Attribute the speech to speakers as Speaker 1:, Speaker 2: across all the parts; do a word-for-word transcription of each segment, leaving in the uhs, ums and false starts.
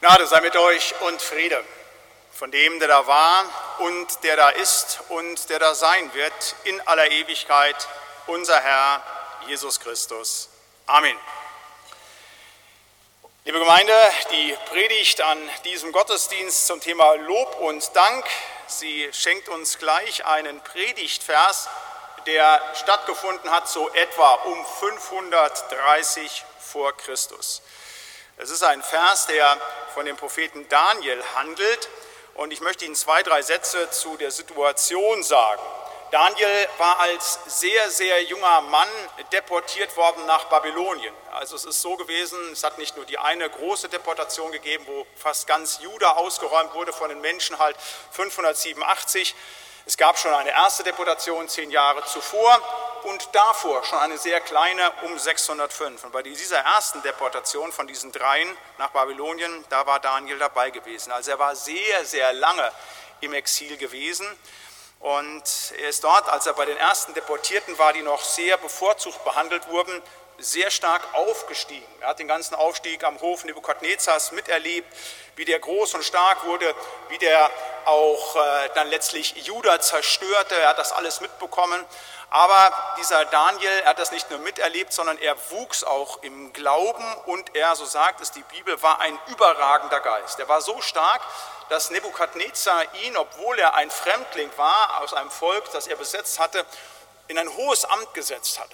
Speaker 1: Gnade sei mit euch und Friede von dem, der da war und der da ist und der da sein wird in aller Ewigkeit, unser Herr Jesus Christus. Amen. Liebe Gemeinde, die Predigt an diesem Gottesdienst zum Thema Lob und Dank, sie schenkt uns gleich einen Predigtvers, der stattgefunden hat so etwa um fünfhundertdreißig vor Christus. Es ist ein Vers, der von dem Propheten Daniel handelt, und ich möchte Ihnen zwei, drei Sätze zu der Situation sagen. Daniel war als sehr, sehr junger Mann deportiert worden nach Babylonien. Also es ist so gewesen, es hat nicht nur die eine große Deportation gegeben, wo fast ganz Juda ausgeräumt wurde von den Menschen, halt fünfhundertsiebenundachtzig. Es gab schon eine erste Deportation zehn Jahre zuvor und davor schon eine sehr kleine um sechshundertfünf. Und bei dieser ersten Deportation von diesen dreien nach Babylonien, da war Daniel dabei gewesen. Also er war sehr, sehr lange im Exil gewesen. Und er ist dort, als er bei den ersten Deportierten war, die noch sehr bevorzugt behandelt wurden, sehr stark aufgestiegen. Er hat den ganzen Aufstieg am Hof Nebukadnezars miterlebt, wie der groß und stark wurde, wie der auch äh, dann letztlich Juda zerstörte. Er hat das alles mitbekommen. Aber dieser Daniel, er hat das nicht nur miterlebt, sondern er wuchs auch im Glauben und er, so sagt es die Bibel, war ein überragender Geist. Er war so stark, dass Nebukadnezar ihn, obwohl er ein Fremdling war, aus einem Volk, das er besetzt hatte, in ein hohes Amt gesetzt hatte.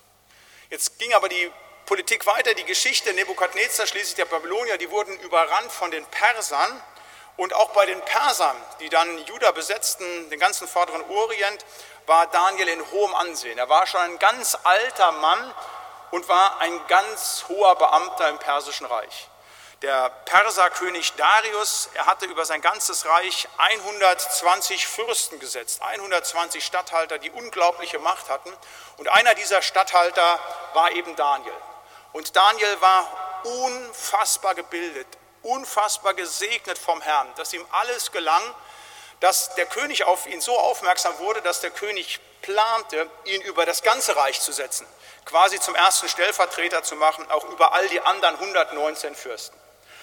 Speaker 1: Jetzt ging aber die Politik weiter, die Geschichte Nebukadnezar, schließlich der Babylonier, die wurden überrannt von den Persern. Und auch bei den Persern, die dann Juda besetzten, den ganzen vorderen Orient, war Daniel in hohem Ansehen. Er war schon ein ganz alter Mann und war ein ganz hoher Beamter im Persischen Reich. Der Perserkönig Darius, er hatte über sein ganzes Reich hundertzwanzig Fürsten gesetzt, hundertzwanzig Statthalter, die unglaubliche Macht hatten. Und einer dieser Statthalter war eben Daniel. Und Daniel war unfassbar gebildet, unfassbar gesegnet vom Herrn, dass ihm alles gelang, dass der König auf ihn so aufmerksam wurde, dass der König plante, ihn über das ganze Reich zu setzen, quasi zum ersten Stellvertreter zu machen, auch über all die anderen hundertneunzehn Fürsten.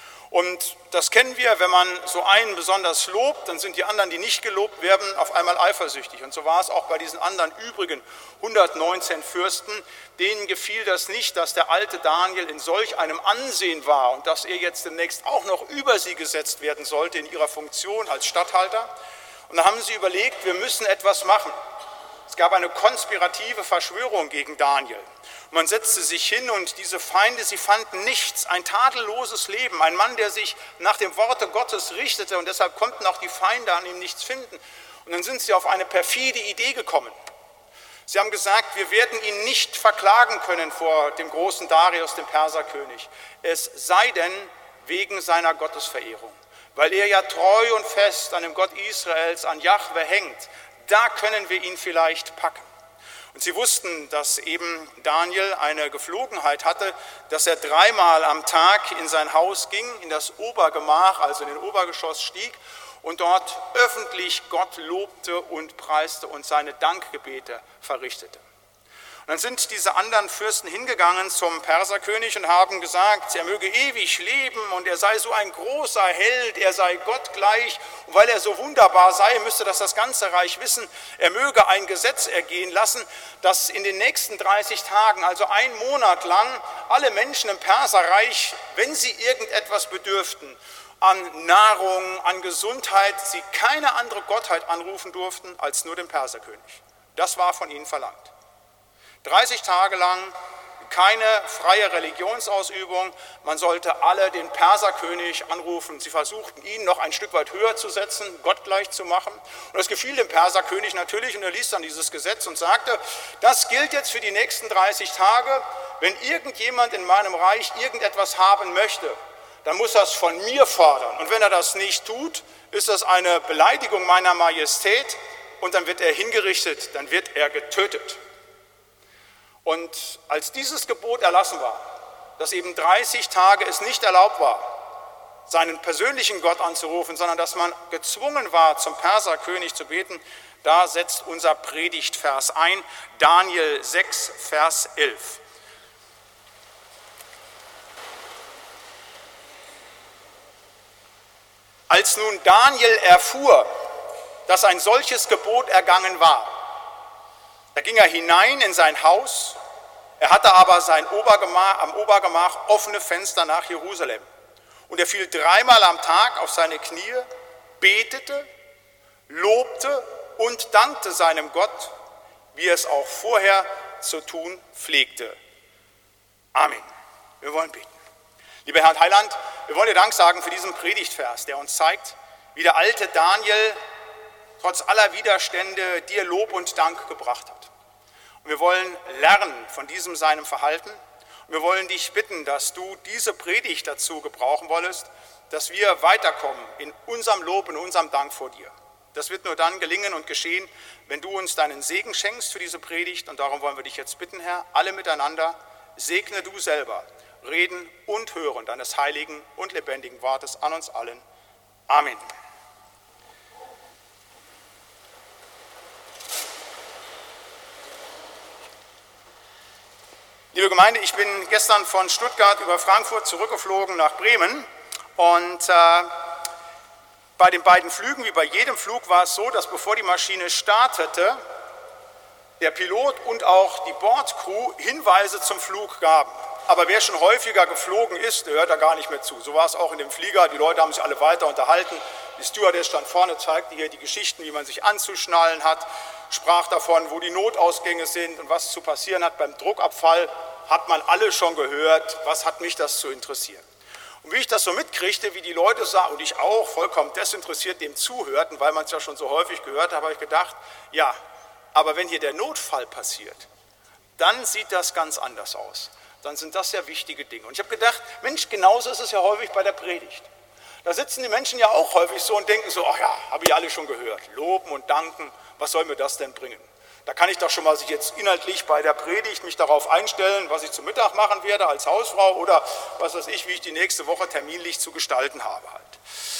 Speaker 1: Und das kennen wir, wenn man so einen besonders lobt, dann sind die anderen, die nicht gelobt werden, auf einmal eifersüchtig. Und so war es auch bei diesen anderen übrigen hundertneunzehn Fürsten. Denen gefiel das nicht, dass der alte Daniel in solch einem Ansehen war und dass er jetzt demnächst auch noch über sie gesetzt werden sollte in ihrer Funktion als Statthalter. Und da haben sie überlegt, wir müssen etwas machen. Es gab eine konspirative Verschwörung gegen Daniel. Man setzte sich hin und diese Feinde, sie fanden nichts, ein tadelloses Leben, ein Mann, der sich nach dem Worte Gottes richtete, und deshalb konnten auch die Feinde an ihm nichts finden. Und dann sind sie auf eine perfide Idee gekommen. Sie haben gesagt, wir werden ihn nicht verklagen können vor dem großen Darius, dem Perserkönig, es sei denn wegen seiner Gottesverehrung, weil er ja treu und fest an dem Gott Israels, an Jahwe hängt. Da können wir ihn vielleicht packen. Und sie wussten, dass eben Daniel eine Geflogenheit hatte, dass er dreimal am Tag in sein Haus ging, in das Obergemach, also in den Obergeschoss stieg und dort öffentlich Gott lobte und preiste und seine Dankgebete verrichtete. Und dann sind diese anderen Fürsten hingegangen zum Perserkönig und haben gesagt, er möge ewig leben und er sei so ein großer Held, er sei Gott gleich. Und weil er so wunderbar sei, müsste das das ganze Reich wissen, er möge ein Gesetz ergehen lassen, dass in den nächsten dreißig Tagen, also einen Monat lang, alle Menschen im Perserreich, wenn sie irgendetwas bedürften, an Nahrung, an Gesundheit, sie keine andere Gottheit anrufen durften als nur den Perserkönig. Das war von ihnen verlangt. dreißig Tage lang keine freie Religionsausübung, man sollte alle den Perserkönig anrufen. Sie versuchten, ihn noch ein Stück weit höher zu setzen, gottgleich zu machen. Und das gefiel dem Perserkönig natürlich und er ließ dann dieses Gesetz und sagte, das gilt jetzt für die nächsten dreißig Tage, wenn irgendjemand in meinem Reich irgendetwas haben möchte, dann muss er es von mir fordern. Und wenn er das nicht tut, ist das eine Beleidigung meiner Majestät und dann wird er hingerichtet, dann wird er getötet. Und als dieses Gebot erlassen war, dass eben dreißig Tage es nicht erlaubt war, seinen persönlichen Gott anzurufen, sondern dass man gezwungen war, zum Perserkönig zu beten, da setzt unser Predigtvers ein, Daniel sechs, Vers elf. Als nun Daniel erfuhr, dass ein solches Gebot ergangen war, da ging er hinein in sein Haus. Er hatte aber sein Obergemach, am Obergemach offene Fenster nach Jerusalem. Und er fiel dreimal am Tag auf seine Knie, betete, lobte und dankte seinem Gott, wie er es auch vorher zu tun pflegte. Amen. Wir wollen beten. Lieber Herr und Heiland, wir wollen dir Dank sagen für diesen Predigtvers, der uns zeigt, wie der alte Daniel trotz aller Widerstände dir Lob und Dank gebracht hat. Und wir wollen lernen von diesem seinem Verhalten. Und wir wollen dich bitten, dass du diese Predigt dazu gebrauchen wolltest, dass wir weiterkommen in unserem Lob und unserem Dank vor dir. Das wird nur dann gelingen und geschehen, wenn du uns deinen Segen schenkst für diese Predigt. Und darum wollen wir dich jetzt bitten, Herr, alle miteinander, segne du selber Reden und Hören deines heiligen und lebendigen Wortes an uns allen. Amen. Liebe Gemeinde, ich bin gestern von Stuttgart über Frankfurt zurückgeflogen nach Bremen und äh, bei den beiden Flügen, wie bei jedem Flug, war es so, dass bevor die Maschine startete, der Pilot und auch die Bordcrew Hinweise zum Flug gaben. Aber wer schon häufiger geflogen ist, der hört da gar nicht mehr zu. So war es auch in dem Flieger, die Leute haben sich alle weiter unterhalten. Die Stewardess stand vorne, zeigte hier die Geschichten, wie man sich anzuschnallen hat, sprach davon, wo die Notausgänge sind und was zu passieren hat beim Druckabfall, hat man alle schon gehört. Was hat mich das zu interessieren? Und wie ich das so mitkriegte, wie die Leute sahen, und ich auch, vollkommen desinteressiert dem zuhörten, weil man es ja schon so häufig gehört hat, habe ich gedacht, ja, aber wenn hier der Notfall passiert, dann sieht das ganz anders aus. Dann sind das ja wichtige Dinge. Und ich habe gedacht, Mensch, genauso ist es ja häufig bei der Predigt. Da sitzen die Menschen ja auch häufig so und denken so, ach ja, habe ich alle schon gehört, loben und danken, was soll mir das denn bringen? Da kann ich doch schon mal sich jetzt inhaltlich bei der Predigt mich darauf einstellen, was ich zum Mittag machen werde als Hausfrau oder was weiß ich, wie ich die nächste Woche terminlich zu gestalten habe halt.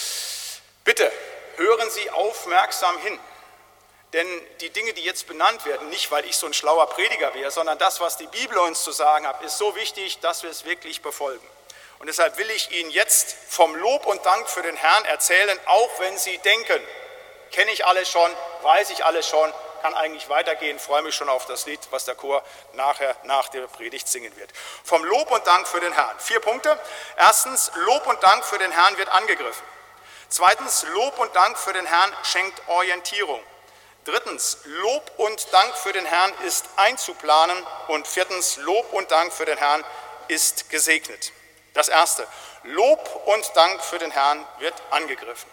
Speaker 1: Bitte hören Sie aufmerksam hin, denn die Dinge, die jetzt benannt werden, nicht weil ich so ein schlauer Prediger wäre, sondern das, was die Bibel uns zu sagen hat, ist so wichtig, dass wir es wirklich befolgen. Und deshalb will ich Ihnen jetzt vom Lob und Dank für den Herrn erzählen, auch wenn Sie denken, kenne ich alles schon, weiß ich alles schon, kann eigentlich weitergehen, freue mich schon auf das Lied, was der Chor nachher nach der Predigt singen wird. Vom Lob und Dank für den Herrn. Vier Punkte. Erstens, Lob und Dank für den Herrn wird angegriffen. Zweitens, Lob und Dank für den Herrn schenkt Orientierung. Drittens, Lob und Dank für den Herrn ist einzuplanen. Und viertens, Lob und Dank für den Herrn ist gesegnet. Das erste, Lob und Dank für den Herrn wird angegriffen.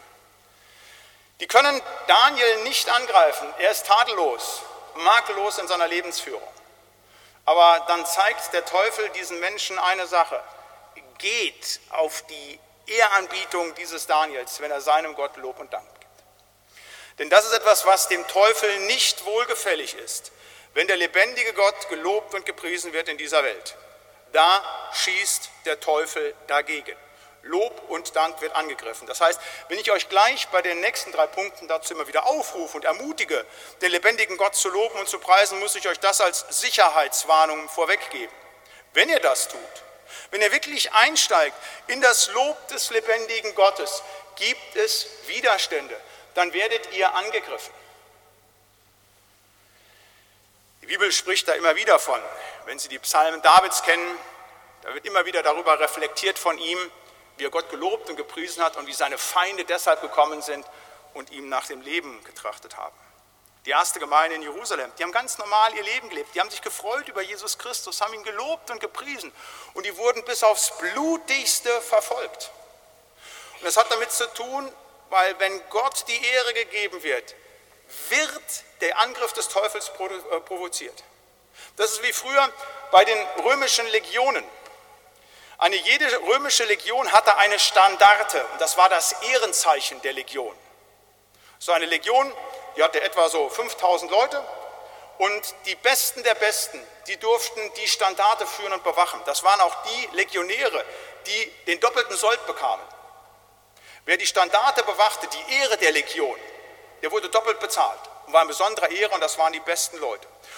Speaker 1: Die können Daniel nicht angreifen, er ist tadellos, makellos in seiner Lebensführung. Aber dann zeigt der Teufel diesen Menschen eine Sache, geht auf die Ehranbietung dieses Daniels, wenn er seinem Gott Lob und Dank gibt. Denn das ist etwas, was dem Teufel nicht wohlgefällig ist, wenn der lebendige Gott gelobt und gepriesen wird in dieser Welt. Da schießt der Teufel dagegen. Lob und Dank wird angegriffen. Das heißt, wenn ich euch gleich bei den nächsten drei Punkten dazu immer wieder aufrufe und ermutige, den lebendigen Gott zu loben und zu preisen, muss ich euch das als Sicherheitswarnung vorweggeben. Wenn ihr das tut, wenn ihr wirklich einsteigt in das Lob des lebendigen Gottes, gibt es Widerstände, dann werdet ihr angegriffen. Die Bibel spricht da immer wieder von, wenn Sie die Psalmen Davids kennen, da wird immer wieder darüber reflektiert von ihm, wie er Gott gelobt und gepriesen hat und wie seine Feinde deshalb gekommen sind und ihm nach dem Leben getrachtet haben. Die erste Gemeinde in Jerusalem, die haben ganz normal ihr Leben gelebt, die haben sich gefreut über Jesus Christus, haben ihn gelobt und gepriesen und die wurden bis aufs Blutigste verfolgt. Und das hat damit zu tun, weil wenn Gott die Ehre gegeben wird, wird der Angriff des Teufels provoziert. Das ist wie früher bei den römischen Legionen. Eine jede römische Legion hatte eine Standarte und das war das Ehrenzeichen der Legion. So eine Legion, die hatte etwa so fünftausend Leute und die Besten der Besten, die durften die Standarte führen und bewachen. Das waren auch die Legionäre, die den doppelten Sold bekamen. Wer die Standarte bewachte, die Ehre der Legion, der wurde doppelt bezahlt und war in besonderer Ehre und das waren die besten Leute.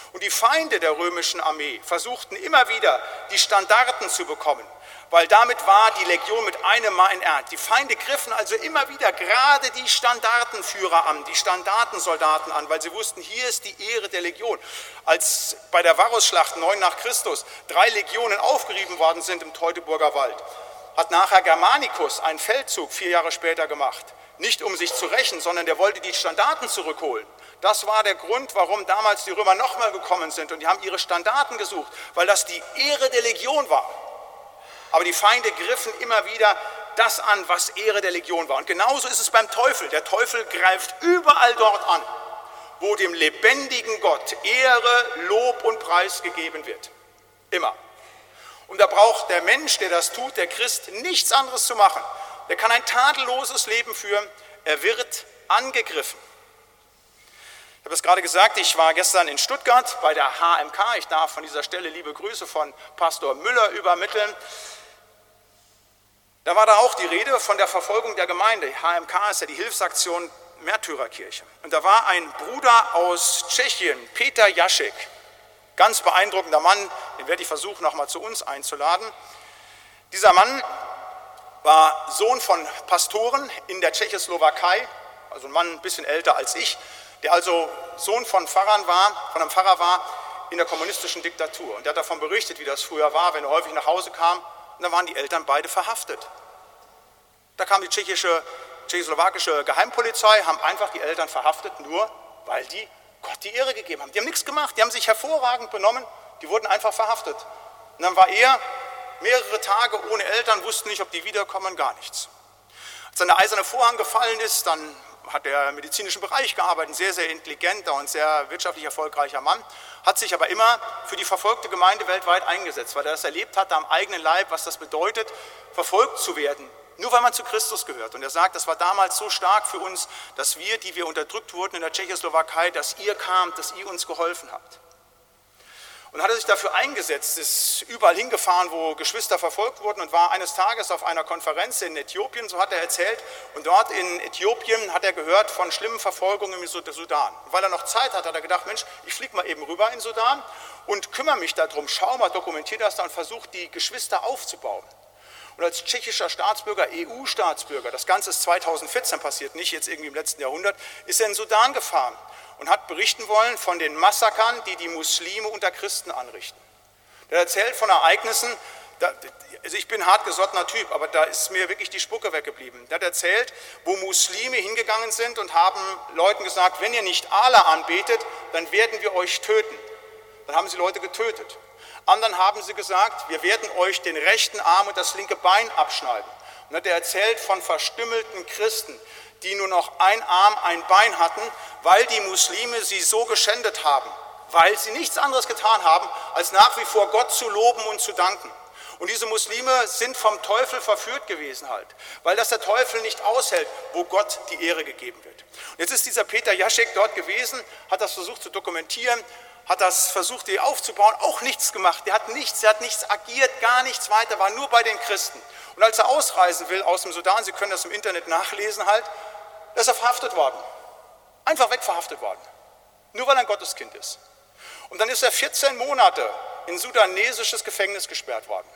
Speaker 1: Und die Feinde der römischen Armee versuchten immer wieder, die Standarten zu bekommen, weil damit war die Legion mit einem Mal entehrt. Die Feinde griffen also immer wieder gerade die Standartenführer an, die Standartensoldaten an, weil sie wussten, hier ist die Ehre der Legion. Als bei der Varusschlacht neun nach Christus drei Legionen aufgerieben worden sind im Teutoburger Wald, hat nachher Germanicus einen Feldzug vier Jahre später gemacht. Nicht um sich zu rächen, sondern der wollte die Standarten zurückholen. Das war der Grund, warum damals die Römer nochmal gekommen sind und die haben ihre Standarten gesucht, weil das die Ehre der Legion war. Aber die Feinde griffen immer wieder das an, was Ehre der Legion war. Und genauso ist es beim Teufel. Der Teufel greift überall dort an, wo dem lebendigen Gott Ehre, Lob und Preis gegeben wird. Immer. Und da braucht der Mensch, der das tut, der Christ, nichts anderes zu machen. Der kann ein tadelloses Leben führen. Er wird angegriffen. Ich habe es gerade gesagt, ich war gestern in Stuttgart bei der H M K. Ich darf von dieser Stelle liebe Grüße von Pastor Müller übermitteln. Da war da auch die Rede von der Verfolgung der Gemeinde. H M K ist ja die Hilfsaktion Märtyrerkirche. Und da war ein Bruder aus Tschechien, Peter Jaschek, ganz beeindruckender Mann, den werde ich versuchen, nochmal zu uns einzuladen. Dieser Mann war Sohn von Pastoren in der Tschechoslowakei, also ein Mann ein bisschen älter als ich, der also Sohn von Pfarrern war, von einem Pfarrer war in der kommunistischen Diktatur. Und der hat davon berichtet, wie das früher war, wenn er häufig nach Hause kam, und dann waren die Eltern beide verhaftet. Da kam die tschechische, tschechoslowakische Geheimpolizei, haben einfach die Eltern verhaftet, nur weil die Gott die Ehre gegeben haben. Die haben nichts gemacht, die haben sich hervorragend benommen, die wurden einfach verhaftet. Und dann war er mehrere Tage ohne Eltern, wussten nicht, ob die wiederkommen, gar nichts. Als dann der eiserne Vorhang gefallen ist, dann hat er im medizinischen Bereich gearbeitet, ein sehr, sehr intelligenter und sehr wirtschaftlich erfolgreicher Mann, hat sich aber immer für die verfolgte Gemeinde weltweit eingesetzt, weil er das erlebt hatte am eigenen Leib, was das bedeutet, verfolgt zu werden, nur weil man zu Christus gehört. Und er sagt, das war damals so stark für uns, dass wir, die wir unterdrückt wurden in der Tschechoslowakei, dass ihr kamt, dass ihr uns geholfen habt. Und hat er sich dafür eingesetzt, ist überall hingefahren, wo Geschwister verfolgt wurden und war eines Tages auf einer Konferenz in Äthiopien, so hat er erzählt. Und dort in Äthiopien hat er gehört von schlimmen Verfolgungen im Sudan. Und weil er noch Zeit hat, hat er gedacht, Mensch, ich fliege mal eben rüber in Sudan und kümmere mich darum, schau mal, dokumentiere das da und versuche die Geschwister aufzubauen. Und als tschechischer Staatsbürger, E U-Staatsbürger, das Ganze ist zweitausendvierzehn passiert, nicht jetzt irgendwie im letzten Jahrhundert, ist er in Sudan gefahren und hat berichten wollen von den Massakern, die die Muslime unter Christen anrichten. Der erzählt von Ereignissen, da, also ich bin ein hartgesottener Typ, aber da ist mir wirklich die Spucke weggeblieben. Der hat erzählt, wo Muslime hingegangen sind und haben Leuten gesagt, wenn ihr nicht Allah anbetet, dann werden wir euch töten. Dann haben sie Leute getötet. Anderen haben sie gesagt, wir werden euch den rechten Arm und das linke Bein abschneiden. Und hat er erzählt von verstümmelten Christen, die nur noch ein Arm, ein Bein hatten, weil die Muslime sie so geschändet haben, weil sie nichts anderes getan haben, als nach wie vor Gott zu loben und zu danken. Und diese Muslime sind vom Teufel verführt gewesen halt, weil das der Teufel nicht aushält, wo Gott die Ehre gegeben wird. Und jetzt ist dieser Peter Jaschek dort gewesen, hat das versucht zu dokumentieren, hat das versucht, die aufzubauen, auch nichts gemacht. Der hat nichts, der hat nichts agiert, gar nichts weiter, war nur bei den Christen. Und als er ausreisen will aus dem Sudan, Sie können das im Internet nachlesen halt, ist er verhaftet worden. Einfach wegverhaftet worden. Nur weil er ein Gotteskind ist. Und dann ist er vierzehn Monate in sudanesisches Gefängnis gesperrt worden.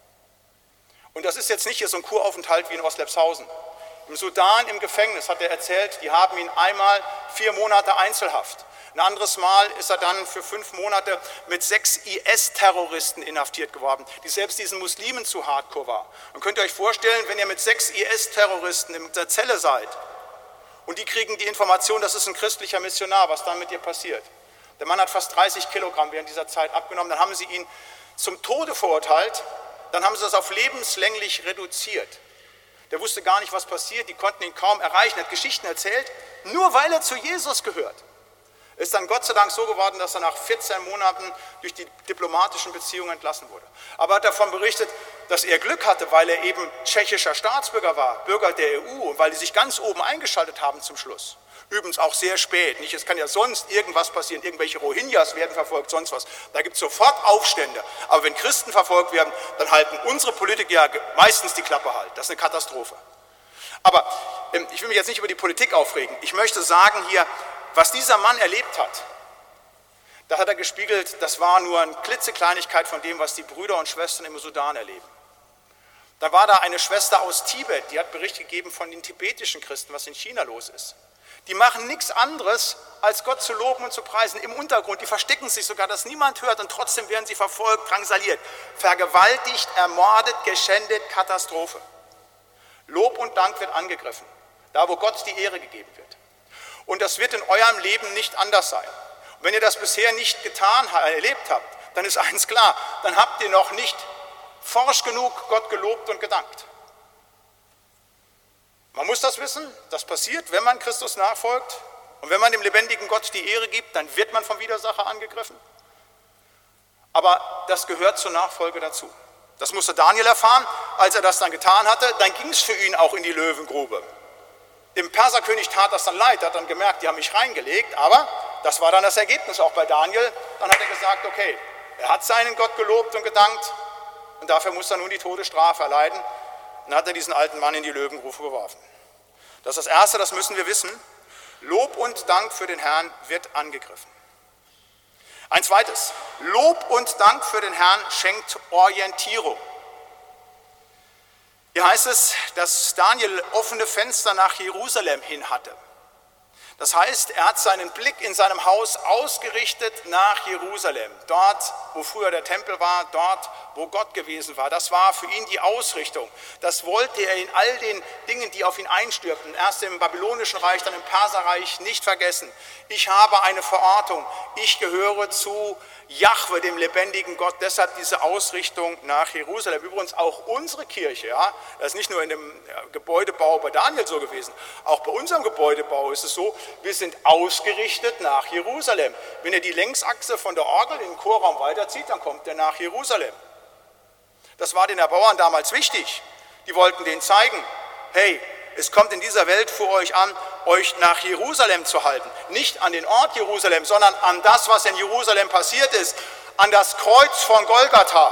Speaker 1: Und das ist jetzt nicht hier so ein Kuraufenthalt wie in Ostlepshausen. Im Sudan im Gefängnis, hat er erzählt, die haben ihn einmal vier Monate Einzelhaft. Ein anderes Mal ist er dann für fünf Monate mit sechs I S-Terroristen inhaftiert geworden, die selbst diesen Muslimen zu hardcore waren. Und könnt ihr euch vorstellen, wenn ihr mit sechs I S-Terroristen in der Zelle seid und die kriegen die Information, das ist ein christlicher Missionar, was dann mit ihr passiert. Der Mann hat fast dreißig Kilogramm während dieser Zeit abgenommen, dann haben sie ihn zum Tode verurteilt, dann haben sie das auf lebenslänglich reduziert. Der wusste gar nicht, was passiert, die konnten ihn kaum erreichen, er hat Geschichten erzählt, nur weil er zu Jesus gehört. Ist dann Gott sei Dank so geworden, dass er nach vierzehn Monaten durch die diplomatischen Beziehungen entlassen wurde. Aber er hat davon berichtet, dass er Glück hatte, weil er eben tschechischer Staatsbürger war, Bürger der E U, und weil die sich ganz oben eingeschaltet haben zum Schluss. Übrigens auch sehr spät. Nicht? Es kann ja sonst irgendwas passieren, irgendwelche Rohingyas werden verfolgt, sonst was. Da gibt es sofort Aufstände. Aber wenn Christen verfolgt werden, dann halten unsere Politiker ja meistens die Klappe halt. Das ist eine Katastrophe. Aber ähm, ich will mich jetzt nicht über die Politik aufregen. Ich möchte sagen hier, was dieser Mann erlebt hat, Da hat er gespiegelt, das war nur eine klitzekleinigkeit von dem, was die Brüder und Schwestern im Sudan erleben. Dann war da eine Schwester aus Tibet, die hat Bericht gegeben von den tibetischen Christen, was in China los ist. Die machen nichts anderes, als Gott zu loben und zu preisen im Untergrund. Die verstecken sich sogar, dass niemand hört und trotzdem werden sie verfolgt, drangsaliert, vergewaltigt, ermordet, geschändet, Katastrophe. Lob und Dank wird angegriffen, da wo Gott die Ehre gegeben wird. Und das wird in eurem Leben nicht anders sein. Und wenn ihr das bisher nicht getan, erlebt habt, dann ist eins klar, dann habt ihr noch nicht forsch genug Gott gelobt und gedankt. Man muss das wissen, das passiert, wenn man Christus nachfolgt und wenn man dem lebendigen Gott die Ehre gibt, dann wird man vom Widersacher angegriffen. Aber das gehört zur Nachfolge dazu. Das musste Daniel erfahren, als er das dann getan hatte, dann ging es für ihn auch in die Löwengrube. Dem Perserkönig tat das dann leid, er hat dann gemerkt, die haben mich reingelegt, aber das war dann das Ergebnis auch bei Daniel. Dann hat er gesagt, okay, er hat seinen Gott gelobt und gedankt und dafür muss er nun die Todesstrafe erleiden. Dann hat er diesen alten Mann in die Löwengrube geworfen. Das ist das Erste, das müssen wir wissen. Lob und Dank für den Herrn wird angegriffen. Ein zweites, Lob und Dank für den Herrn schenkt Orientierung. Hier heißt es, dass Daniel offene Fenster nach Jerusalem hin hatte. Das heißt, er hat seinen Blick in seinem Haus ausgerichtet nach Jerusalem. Dort, wo früher der Tempel war, dort, wo Gott gewesen war. Das war für ihn die Ausrichtung. Das wollte er in all den Dingen, die auf ihn einstürmten, erst im babylonischen Reich, dann im Perserreich, nicht vergessen. Ich habe eine Verortung. Ich gehöre zu Jahwe, dem lebendigen Gott. Deshalb diese Ausrichtung nach Jerusalem. Übrigens auch unsere Kirche. Ja, das ist nicht nur in dem Gebäudebau bei Daniel so gewesen. Auch bei unserem Gebäudebau ist es so, wir sind ausgerichtet nach Jerusalem. Wenn ihr die Längsachse von der Orgel in den Chorraum weiterzieht, dann kommt er nach Jerusalem. Das war den Erbauern damals wichtig. Die wollten denen zeigen, hey, es kommt in dieser Welt für euch an, euch nach Jerusalem zu halten. Nicht an den Ort Jerusalem, sondern an das, was in Jerusalem passiert ist, an das Kreuz von Golgatha.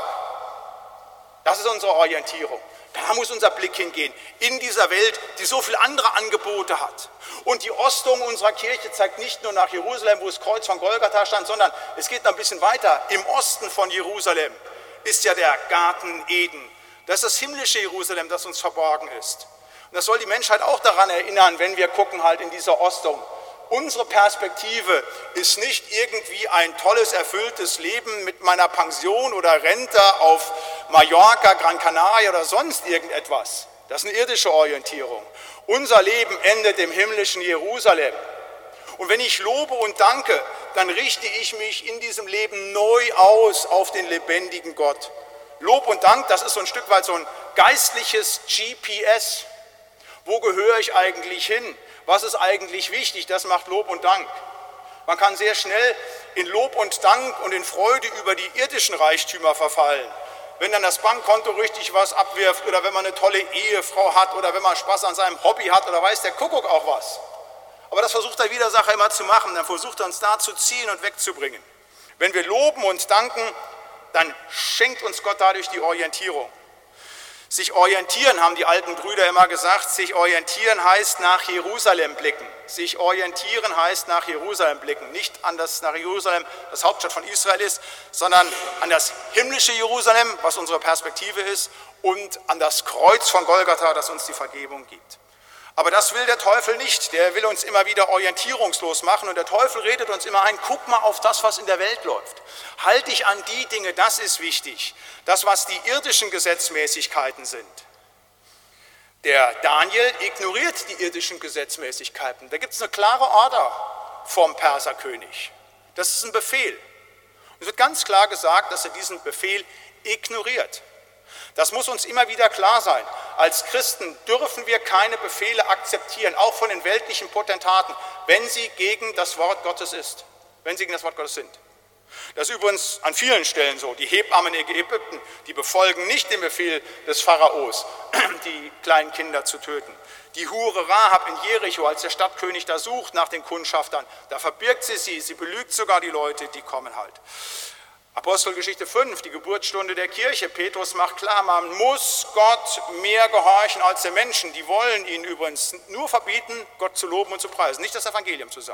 Speaker 1: Das ist unsere Orientierung. Da muss unser Blick hingehen, in dieser Welt, die so viele andere Angebote hat. Und die Ostung unserer Kirche zeigt nicht nur nach Jerusalem, wo das Kreuz von Golgatha stand, sondern es geht noch ein bisschen weiter. Im Osten von Jerusalem ist ja der Garten Eden. Das ist das himmlische Jerusalem, das uns verborgen ist. Und das soll die Menschheit auch daran erinnern, wenn wir gucken halt in dieser Ostung. Unsere Perspektive ist nicht irgendwie ein tolles, erfülltes Leben mit meiner Pension oder Rente auf Mallorca, Gran Canaria oder sonst irgendetwas. Das ist eine irdische Orientierung. Unser Leben endet im himmlischen Jerusalem. Und wenn ich lobe und danke, dann richte ich mich in diesem Leben neu aus auf den lebendigen Gott. Lob und Dank, das ist so ein Stück weit so ein geistliches G P S. Wo gehöre ich eigentlich hin? Was ist eigentlich wichtig? Das macht Lob und Dank. Man kann sehr schnell in Lob und Dank und in Freude über die irdischen Reichtümer verfallen. Wenn dann das Bankkonto richtig was abwirft oder wenn man eine tolle Ehefrau hat oder wenn man Spaß an seinem Hobby hat oder weiß der Kuckuck auch was. Aber das versucht der Widersacher immer zu machen, dann versucht er uns da zu ziehen und wegzubringen. Wenn wir loben und danken, dann schenkt uns Gott dadurch die Orientierung. Sich orientieren, haben die alten Brüder immer gesagt, sich orientieren heißt nach Jerusalem blicken. Sich orientieren heißt nach Jerusalem blicken. Nicht an das nach Jerusalem, das Hauptstadt von Israel ist, sondern an das himmlische Jerusalem, was unsere Perspektive ist, und an das Kreuz von Golgatha, das uns die Vergebung gibt. Aber das will der Teufel nicht. Der will uns immer wieder orientierungslos machen und der Teufel redet uns immer ein, guck mal auf das, was in der Welt läuft. Halt dich an die Dinge, das ist wichtig. Das, was die irdischen Gesetzmäßigkeiten sind. Der Daniel ignoriert die irdischen Gesetzmäßigkeiten. Da gibt es eine klare Order vom Perserkönig. Das ist ein Befehl. Und es wird ganz klar gesagt, dass er diesen Befehl ignoriert. Das muss uns immer wieder klar sein. Als Christen dürfen wir keine Befehle akzeptieren, auch von den weltlichen Potentaten, wenn sie gegen das Wort Gottes ist, wenn sie gegen das Wort Gottes sind. Das ist übrigens an vielen Stellen so. Die Hebammen in Ägypten, die befolgen nicht den Befehl des Pharaos, die kleinen Kinder zu töten. Die Hure Rahab in Jericho, als der Stadtkönig da sucht nach den Kundschaftern, da verbirgt sie sie, sie belügt sogar die Leute, die kommen halt. Apostelgeschichte fünf, die Geburtsstunde der Kirche. Petrus macht klar, man muss Gott mehr gehorchen als den Menschen. Die wollen ihn übrigens nur verbieten, Gott zu loben und zu preisen, nicht das Evangelium zu sagen.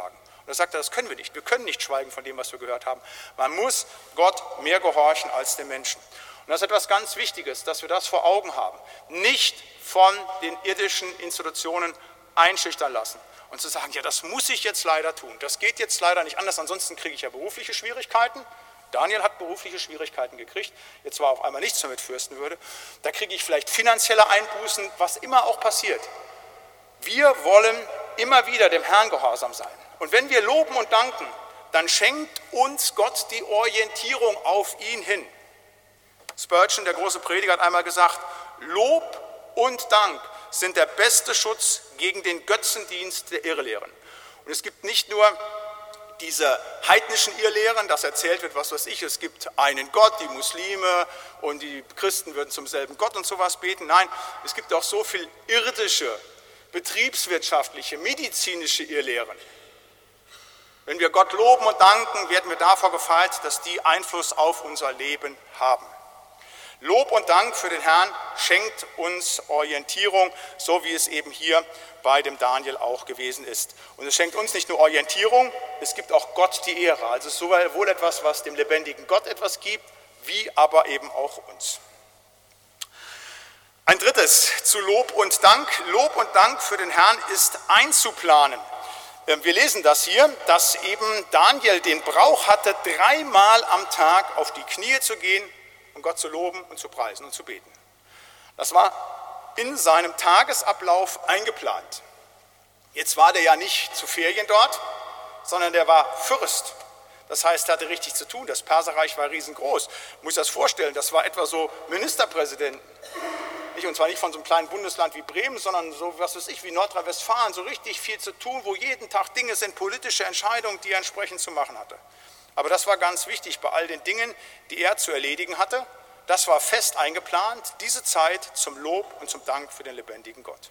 Speaker 1: Und da sagt er, das können wir nicht. Wir können nicht schweigen von dem, was wir gehört haben. Man muss Gott mehr gehorchen als den Menschen. Und das ist etwas ganz Wichtiges, dass wir das vor Augen haben. Nicht von den irdischen Institutionen einschüchtern lassen und zu sagen, ja, das muss ich jetzt leider tun. Das geht jetzt leider nicht anders, ansonsten kriege ich ja berufliche Schwierigkeiten. Daniel hat berufliche Schwierigkeiten gekriegt, jetzt war auf einmal nichts mehr mit Fürstenwürde. Da kriege ich vielleicht finanzielle Einbußen, was immer auch passiert. Wir wollen immer wieder dem Herrn gehorsam sein. Und wenn wir loben und danken, dann schenkt uns Gott die Orientierung auf ihn hin. Spurgeon, der große Prediger, hat einmal gesagt, Lob und Dank sind der beste Schutz gegen den Götzendienst der Irrlehren. Und es gibt nicht nur diese heidnischen Irrlehren, dass erzählt wird, was weiß ich, es gibt einen Gott, die Muslime und die Christen würden zum selben Gott und sowas beten. Nein, es gibt auch so viel irdische, betriebswirtschaftliche, medizinische Irrlehren. Wenn wir Gott loben und danken, werden wir davor gefeit, dass die Einfluss auf unser Leben haben. Lob und Dank für den Herrn schenkt uns Orientierung, so wie es eben hier bei dem Daniel auch gewesen ist. Und es schenkt uns nicht nur Orientierung, es gibt auch Gott die Ehre. Also es ist sowohl etwas, was dem lebendigen Gott etwas gibt, wie aber eben auch uns. Ein drittes zu Lob und Dank. Lob und Dank für den Herrn ist einzuplanen. Wir lesen das hier, dass eben Daniel den Brauch hatte, dreimal am Tag auf die Knie zu gehen, um Gott zu loben und zu preisen und zu beten. Das war in seinem Tagesablauf eingeplant. Jetzt war der ja nicht zu Ferien dort, sondern der war Fürst. Das heißt, er hatte richtig zu tun. Das Perserreich war riesengroß. Man muss sich das vorstellen, das war etwa so Ministerpräsidenten. Und zwar nicht von so einem kleinen Bundesland wie Bremen, sondern so, was weiß ich, wie Nordrhein-Westfalen, so richtig viel zu tun, wo jeden Tag Dinge sind, politische Entscheidungen, die er entsprechend zu machen hatte. Aber das war ganz wichtig bei all den Dingen, die er zu erledigen hatte. Das war fest eingeplant, diese Zeit zum Lob und zum Dank für den lebendigen Gott.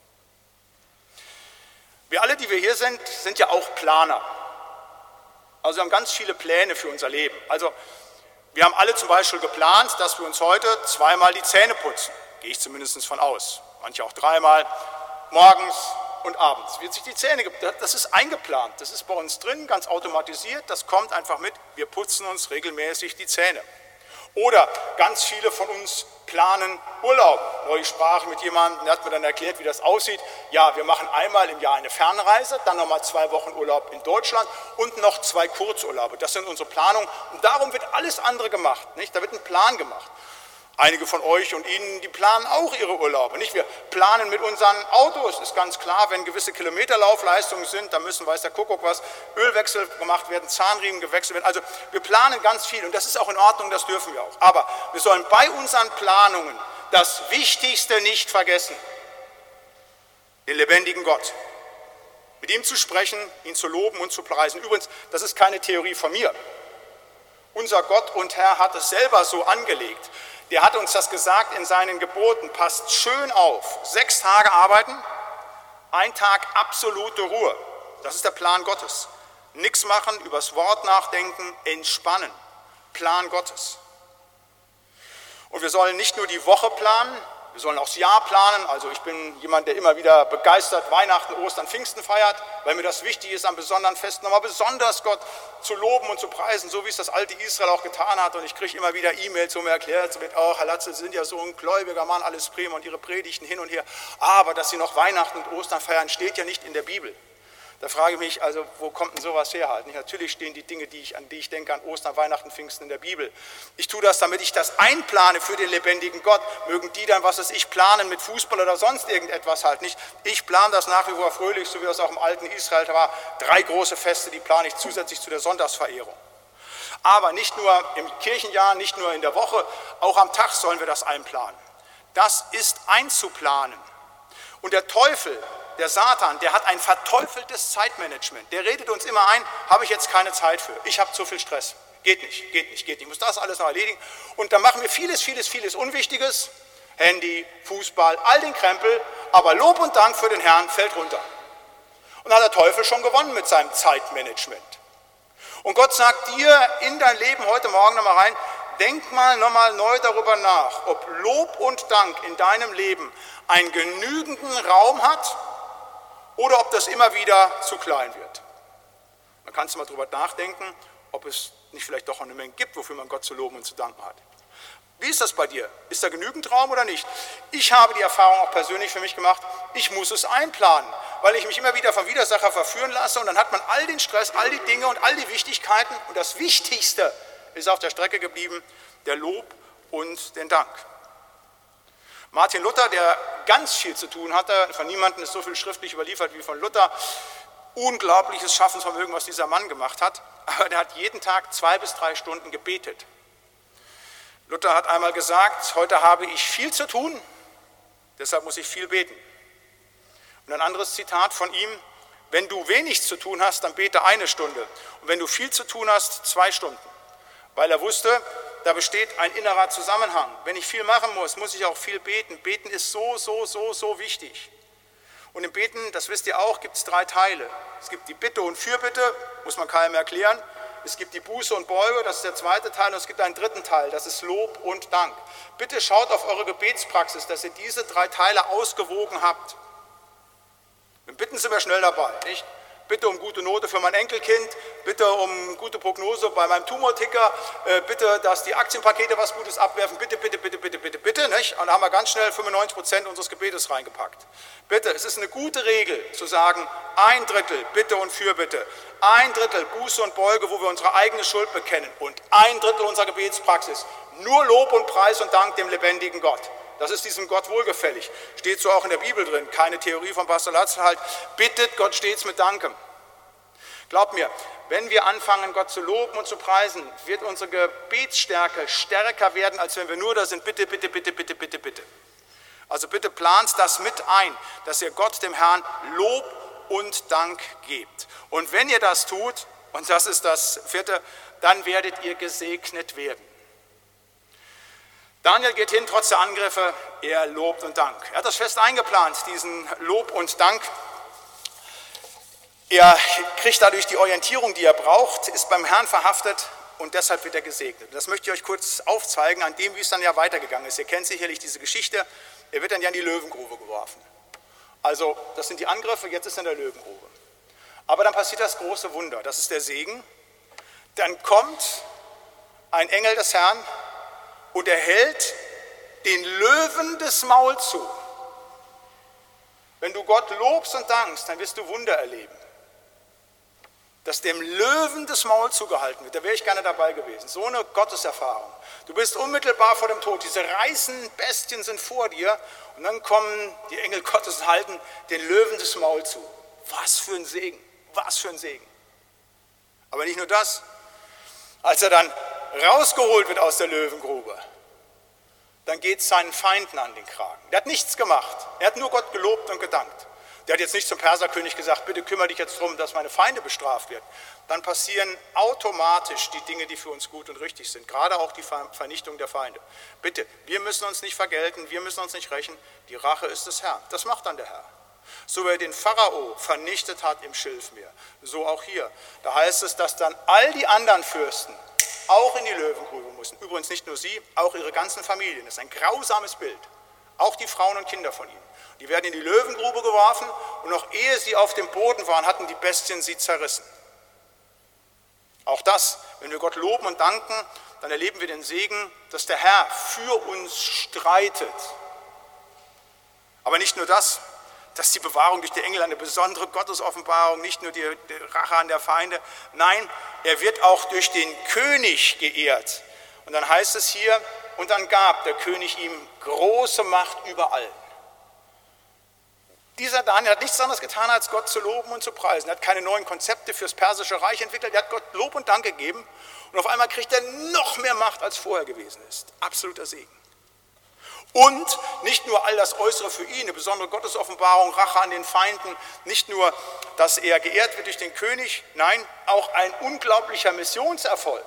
Speaker 1: Wir alle, die wir hier sind, sind ja auch Planer. Also wir haben ganz viele Pläne für unser Leben. Also wir haben alle zum Beispiel geplant, dass wir uns heute zweimal die Zähne putzen. Gehe ich zumindest von aus. Manche auch dreimal, morgens und abends. Wird sich die Zähne, das ist eingeplant, das ist bei uns drin, ganz automatisiert, das kommt einfach mit. Wir putzen uns regelmäßig die Zähne. Oder ganz viele von uns planen Urlaub. Ich sprach mit jemandem, der hat mir dann erklärt, wie das aussieht. Ja, wir machen einmal im Jahr eine Fernreise, dann nochmal zwei Wochen Urlaub in Deutschland und noch zwei Kurzurlaube. Das sind unsere Planungen und darum wird alles andere gemacht. Nicht? Da wird ein Plan gemacht. Einige von euch und Ihnen, die planen auch ihre Urlaube. Nicht? Wir planen mit unseren Autos, ist ganz klar, wenn gewisse Kilometerlaufleistungen sind, dann müssen, weiß der Kuckuck was, Ölwechsel gemacht werden, Zahnriemen gewechselt werden. Also wir planen ganz viel und das ist auch in Ordnung, das dürfen wir auch. Aber wir sollen bei unseren Planungen das Wichtigste nicht vergessen, den lebendigen Gott. Mit ihm zu sprechen, ihn zu loben und zu preisen. Übrigens, das ist keine Theorie von mir. Unser Gott und Herr hat es selber so angelegt. Der hat uns das gesagt in seinen Geboten, passt schön auf, sechs Tage arbeiten, ein Tag absolute Ruhe. Das ist der Plan Gottes. Nichts machen, übers Wort nachdenken, entspannen. Plan Gottes. Und wir sollen nicht nur die Woche planen, wir sollen auch das Jahr planen. Also ich bin jemand, der immer wieder begeistert Weihnachten, Ostern, Pfingsten feiert, weil mir das wichtig ist, am besonderen Fest nochmal besonders Gott zu loben und zu preisen, so wie es das alte Israel auch getan hat. Und ich kriege immer wieder E-Mails, wo mir erklärt wird, oh, Herr Latze, Sie sind ja so ein gläubiger Mann, alles prima und Ihre Predigten hin und her. Aber dass Sie noch Weihnachten und Ostern feiern, steht ja nicht in der Bibel. Da frage ich mich, also wo kommt denn sowas her halt? Natürlich stehen die Dinge, die ich, an die ich denke, an Ostern, Weihnachten, Pfingsten in der Bibel. Ich tue das, damit ich das einplane für den lebendigen Gott. Mögen die dann, was es ich planen mit Fußball oder sonst irgendetwas halt nicht. Ich plane das nach wie vor fröhlich, so wie das auch im alten Israel war. Drei große Feste, die plane ich zusätzlich zu der Sonntagsverehrung. Aber nicht nur im Kirchenjahr, nicht nur in der Woche, auch am Tag sollen wir das einplanen. Das ist einzuplanen. Und der Teufel, der Satan, der hat ein verteufeltes Zeitmanagement. Der redet uns immer ein, habe ich jetzt keine Zeit für. Ich habe zu viel Stress. Geht nicht, geht nicht, geht nicht. Ich muss das alles noch erledigen. Und dann machen wir vieles, vieles, vieles Unwichtiges. Handy, Fußball, all den Krempel. Aber Lob und Dank für den Herrn fällt runter. Und dann hat der Teufel schon gewonnen mit seinem Zeitmanagement. Und Gott sagt dir in dein Leben heute Morgen nochmal rein, denk mal nochmal neu darüber nach, ob Lob und Dank in deinem Leben einen genügenden Raum hat, oder ob das immer wieder zu klein wird. Man kannst du mal drüber nachdenken, ob es nicht vielleicht doch eine Menge gibt, wofür man Gott zu loben und zu danken hat. Wie ist das bei dir? Ist da genügend Raum oder nicht? Ich habe die Erfahrung auch persönlich für mich gemacht, ich muss es einplanen, weil ich mich immer wieder vom Widersacher verführen lasse und dann hat man all den Stress, all die Dinge und all die Wichtigkeiten und das Wichtigste ist auf der Strecke geblieben, der Lob und den Dank. Martin Luther, der ganz viel zu tun hatte, von niemandem ist so viel schriftlich überliefert wie von Luther, unglaubliches Schaffensvermögen, was dieser Mann gemacht hat, aber der hat jeden Tag zwei bis drei Stunden gebetet. Luther hat einmal gesagt, heute habe ich viel zu tun, deshalb muss ich viel beten. Und ein anderes Zitat von ihm, wenn du wenig zu tun hast, dann bete eine Stunde. Und wenn du viel zu tun hast, zwei Stunden. Weil er wusste, da besteht ein innerer Zusammenhang. Wenn ich viel machen muss, muss ich auch viel beten. Beten ist so, so, so, so wichtig. Und im Beten, das wisst ihr auch, gibt es drei Teile. Es gibt die Bitte und Fürbitte, muss man keinem erklären. Es gibt die Buße und Beuge, das ist der zweite Teil, und es gibt einen dritten Teil, das ist Lob und Dank. Bitte schaut auf eure Gebetspraxis, dass ihr diese drei Teile ausgewogen habt. Mit Bitten sind wir schnell dabei, nicht? Bitte um gute Note für mein Enkelkind, bitte um gute Prognose bei meinem Tumorticker, äh, bitte, dass die Aktienpakete was Gutes abwerfen, bitte, bitte, bitte, bitte, bitte, bitte, nicht? Und da haben wir ganz schnell fünfundneunzig Prozent unseres Gebetes reingepackt. Bitte, es ist eine gute Regel zu sagen, ein Drittel Bitte und Fürbitte, ein Drittel Buße und Beuge, wo wir unsere eigene Schuld bekennen und ein Drittel unserer Gebetspraxis, nur Lob und Preis und Dank dem lebendigen Gott. Das ist diesem Gott wohlgefällig. Steht so auch in der Bibel drin, keine Theorie von Pastor Latzel halt. Bittet Gott stets mit Danken. Glaubt mir, wenn wir anfangen, Gott zu loben und zu preisen, wird unsere Gebetsstärke stärker werden, als wenn wir nur da sind, bitte, bitte, bitte, bitte, bitte, bitte. Also bitte plant das mit ein, dass ihr Gott, dem Herrn, Lob und Dank gebt. Und wenn ihr das tut, und das ist das vierte, dann werdet ihr gesegnet werden. Daniel geht hin, trotz der Angriffe, er lobt und dankt. Er hat das fest eingeplant, diesen Lob und Dank. Er kriegt dadurch die Orientierung, die er braucht, ist beim Herrn verhaftet und deshalb wird er gesegnet. Das möchte ich euch kurz aufzeigen, an dem, wie es dann ja weitergegangen ist. Ihr kennt sicherlich diese Geschichte. Er wird dann ja in die Löwengrube geworfen. Also, das sind die Angriffe, jetzt ist er in der Löwengrube. Aber dann passiert das große Wunder, das ist der Segen. Dann kommt ein Engel des Herrn und er hält den Löwen das Maul zu. Wenn du Gott lobst und dankst, dann wirst du Wunder erleben. Dass dem Löwen das Maul zugehalten wird, da wäre ich gerne dabei gewesen. So eine Gotteserfahrung. Du bist unmittelbar vor dem Tod, diese reißenden Bestien sind vor dir und dann kommen die Engel Gottes und halten den Löwen das Maul zu. Was für ein Segen, was für ein Segen. Aber nicht nur das, als er dann rausgeholt wird aus der Löwengrube, dann geht es seinen Feinden an den Kragen. Der hat nichts gemacht, er hat nur Gott gelobt und gedankt. Der hat jetzt nicht zum Perserkönig gesagt, bitte kümmere dich jetzt darum, dass meine Feinde bestraft werden. Dann passieren automatisch die Dinge, die für uns gut und richtig sind, gerade auch die Vernichtung der Feinde. Bitte, wir müssen uns nicht vergelten, wir müssen uns nicht rächen, die Rache ist des Herrn. Das macht dann der Herr. So wie er den Pharao vernichtet hat im Schilfmeer, so auch hier. Da heißt es, dass dann all die anderen Fürsten auch in die Löwengrube mussten. Übrigens nicht nur sie, auch ihre ganzen Familien. Das ist ein grausames Bild. Auch die Frauen und Kinder von ihnen. Die werden in die Löwengrube geworfen und noch ehe sie auf dem Boden waren, hatten die Bestien sie zerrissen. Auch das, wenn wir Gott loben und danken, dann erleben wir den Segen, dass der Herr für uns streitet. Aber nicht nur das, dass die Bewahrung durch die Engel eine besondere Gottesoffenbarung, nicht nur die, die Rache an der Feinde, nein, er wird auch durch den König geehrt. Und dann heißt es hier, und dann gab der König ihm große Macht über allen. Dieser Daniel hat nichts anderes getan, als Gott zu loben und zu preisen. Er hat keine neuen Konzepte fürs persische Reich entwickelt, er hat Gott Lob und Dank gegeben und auf einmal kriegt er noch mehr Macht, als vorher gewesen ist. Absoluter Segen. Und nicht nur all das Äußere für ihn, eine besondere Gottesoffenbarung, Rache an den Feinden, nicht nur, dass er geehrt wird durch den König, nein, auch ein unglaublicher Missionserfolg.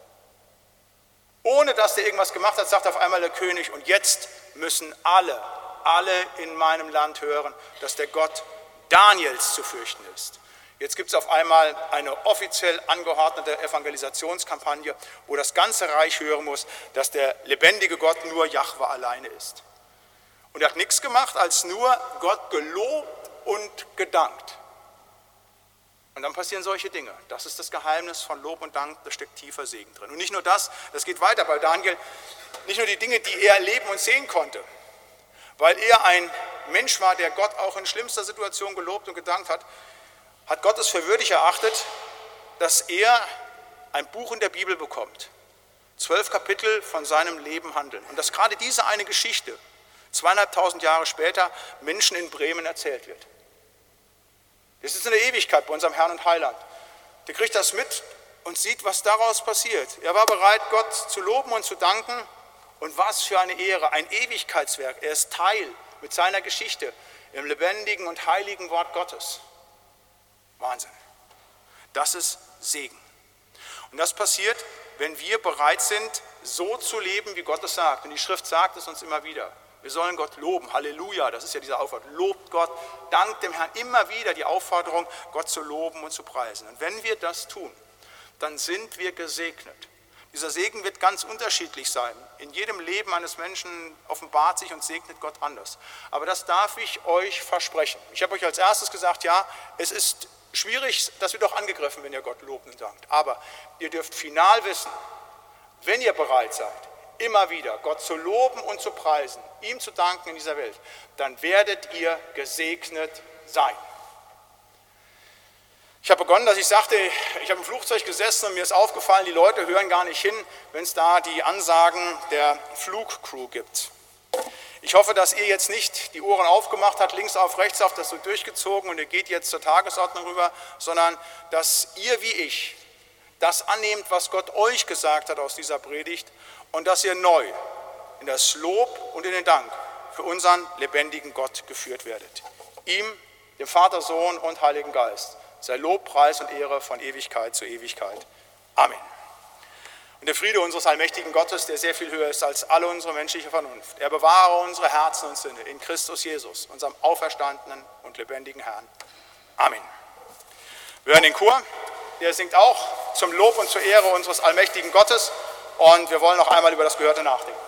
Speaker 1: Ohne dass er irgendwas gemacht hat, sagt auf einmal der König, und jetzt müssen alle, alle in meinem Land hören, dass der Gott Daniels zu fürchten ist. Jetzt gibt es auf einmal eine offiziell angeordnete Evangelisationskampagne, wo das ganze Reich hören muss, dass der lebendige Gott nur Jahwe alleine ist. Und er hat nichts gemacht, als nur Gott gelobt und gedankt. Und dann passieren solche Dinge. Das ist das Geheimnis von Lob und Dank, da steckt tiefer Segen drin. Und nicht nur das, das geht weiter bei Daniel, nicht nur die Dinge, die er erleben und sehen konnte, weil er ein Mensch war, der Gott auch in schlimmster Situation gelobt und gedankt hat, hat Gott es für würdig erachtet, dass er ein Buch in der Bibel bekommt. Zwölf Kapitel von seinem Leben handeln. Und dass gerade diese eine Geschichte, zweieinhalbtausend Jahre später, Menschen in Bremen erzählt wird. Das ist in der Ewigkeit bei unserem Herrn und Heiland. Der kriegt das mit und sieht, was daraus passiert. Er war bereit, Gott zu loben und zu danken. Und was für eine Ehre, ein Ewigkeitswerk. Er ist Teil mit seiner Geschichte im lebendigen und heiligen Wort Gottes. Wahnsinn. Das ist Segen. Und das passiert, wenn wir bereit sind, so zu leben, wie Gott es sagt. Und die Schrift sagt es uns immer wieder. Wir sollen Gott loben. Halleluja, das ist ja diese Aufforderung. Lobt Gott, dankt dem Herrn. Immer wieder die Aufforderung, Gott zu loben und zu preisen. Und wenn wir das tun, dann sind wir gesegnet. Dieser Segen wird ganz unterschiedlich sein. In jedem Leben eines Menschen offenbart sich und segnet Gott anders. Aber das darf ich euch versprechen. Ich habe euch als erstes gesagt, ja, es ist schwierig, das wird auch angegriffen, wenn ihr Gott lobt und dankt. Aber ihr dürft final wissen, wenn ihr bereit seid, immer wieder Gott zu loben und zu preisen, ihm zu danken in dieser Welt, dann werdet ihr gesegnet sein. Ich habe begonnen, dass ich sagte, ich habe im Flugzeug gesessen und mir ist aufgefallen, die Leute hören gar nicht hin, wenn es da die Ansagen der Flugcrew gibt. Ich hoffe, dass ihr jetzt nicht die Ohren aufgemacht habt, links auf, rechts auf, das so durchgezogen und ihr geht jetzt zur Tagesordnung rüber, sondern dass ihr wie ich das annehmt, was Gott euch gesagt hat aus dieser Predigt und dass ihr neu in das Lob und in den Dank für unseren lebendigen Gott geführt werdet. Ihm, dem Vater, Sohn und Heiligen Geist, sei Lob, Preis und Ehre von Ewigkeit zu Ewigkeit. Amen. Und der Friede unseres allmächtigen Gottes, der sehr viel höher ist als alle unsere menschliche Vernunft, er bewahre unsere Herzen und Sinne in Christus Jesus, unserem auferstandenen und lebendigen Herrn. Amen. Wir hören den Chor, der singt auch zum Lob und zur Ehre unseres allmächtigen Gottes und wir wollen noch einmal über das Gehörte nachdenken.